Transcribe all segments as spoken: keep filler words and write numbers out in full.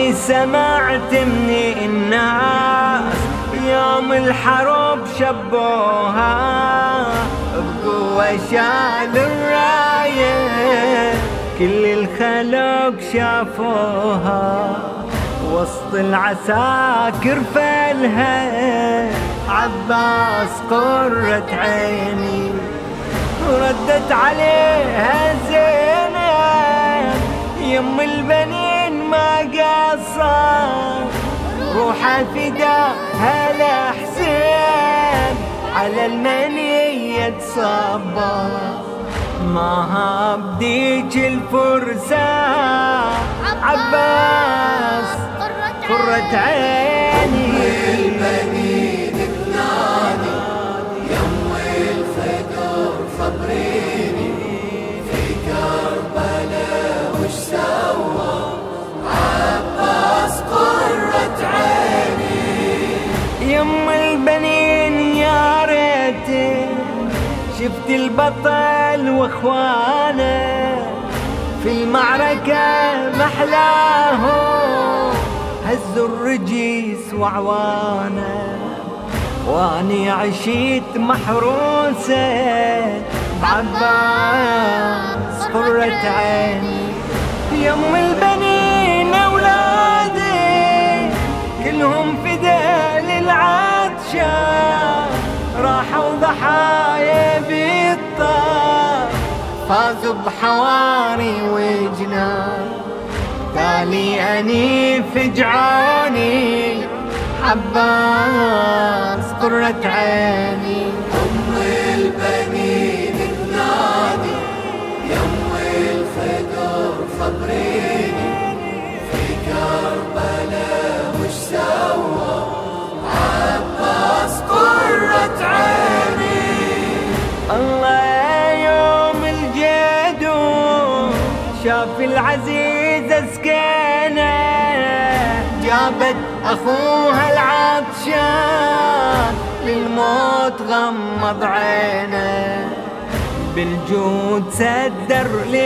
اني سمعت من الناس يوم الحرب شبوها بقوة شال الراية، كل الخلق شافوها وسط العساكر فالها عباس قرة عيني. ردت عليها زينب يم البنين ما قصر، روحه فداها لحسين على المنية تصبر. ما بديك الفرسة عباس قرة عيني. البنين تنادي يم الفقر خبريني، في كربلاء وش سوى عباس قرة عيني. يم البنين يا ريت شفت البطل واخوانه في المعركة محلاهم، هزوا الرجيس وعوانه واني عشيت محروسة بعباس قرة عيني. يم البنين اولادي كلهم فدا للعطشان، راحوا ضحايا بالطار فازوا بحواري وجنان. تالي اني فجعوني عباس قرة عيني. ام البنين تنادي يم الفقر خبريني، في كربلاء وش سوى عباس قرة عيني. الله يوم الجدو شاف العزيزة سكينة جابت أخوها العطشان للموت غمض عينه، بالجود سدر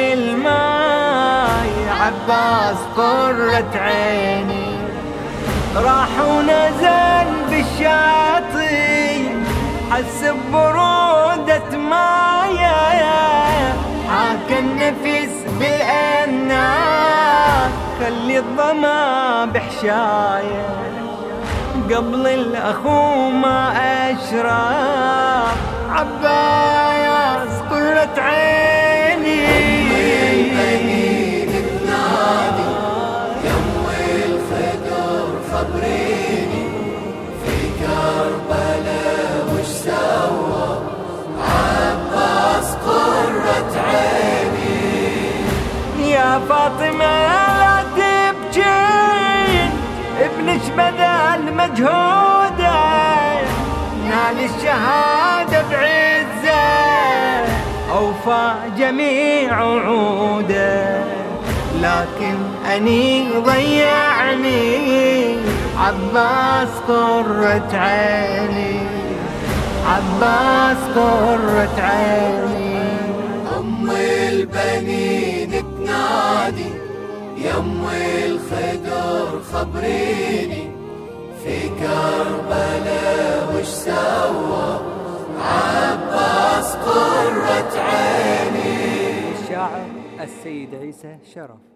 للماي عباس قرة عيني. راح ونزل بالشاطئ حس ببرودة مايه، حاك النفس بالأنار خلي الظما بحشايه. قبل الأخو ما أشرب عباس قرة عيني. البنين تنادي يم الفقر خبريني، في كربلاء وش سوى عباس قرة عيني. يا فاطمة لا تبكين ابنك بذل مجهوده، نال الشهادة بعزة أوفى جميع وعوده، لكن أني ضيعني عباس قرة عيني. عباس قرة عيني. ام البنين تنادي يم الفقر خبريني، في كربلاء وش سوى عباس قرة عيني. الشاعر السيد عيسى شرف.